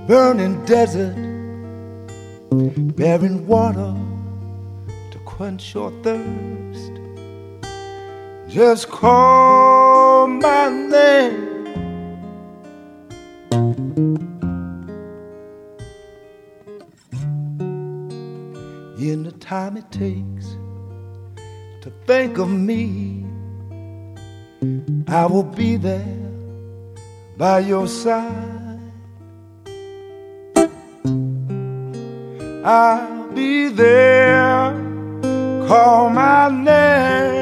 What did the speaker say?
burning desert, bearing water to quench your thirst. Just call my name. In the time it takes to think of me, I will be there by your side. I'll be there, call my name.